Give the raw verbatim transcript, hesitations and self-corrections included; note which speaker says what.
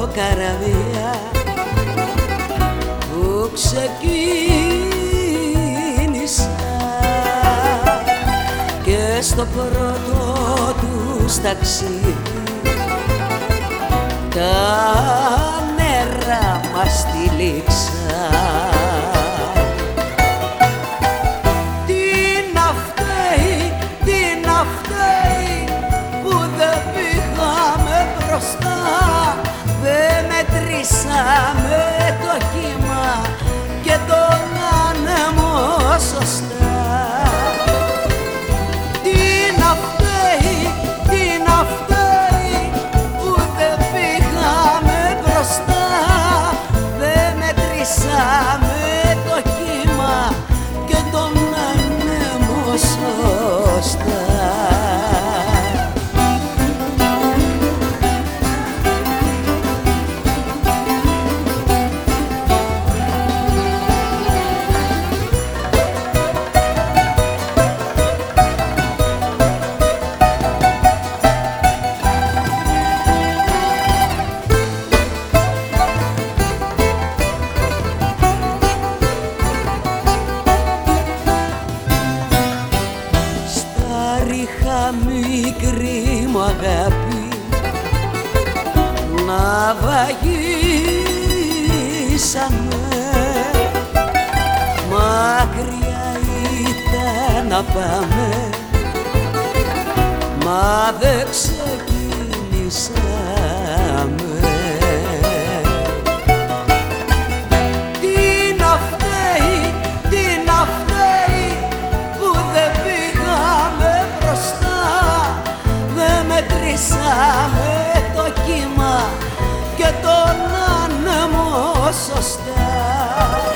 Speaker 1: καραβιά που ξεκίνησα και στο πρώτο τους ταξίδι τα νερά μας τυλίξα. Τι να φταίει, τι να φταίει που δεν πήγαμε μπροστά, δεν μετρήσαμε το κύμα και τον άνεμο σωστά. Τι να φταίει, τι να φταίει που δεν πήγαμε μπροστά, δεν μετρήσαμε το κύμα και τον άνεμο σωστά. Είχα μικρή μου αγάπη να βαγίσαμε, μακριά ήταν να πάμε, μα δεν ξεκινήσαμε. Τι να φταίει, τι να φταίει που δεν πήγαμε μπροστά, δεν μετρήσαμε το κύμα και τον άνεμο σωστά.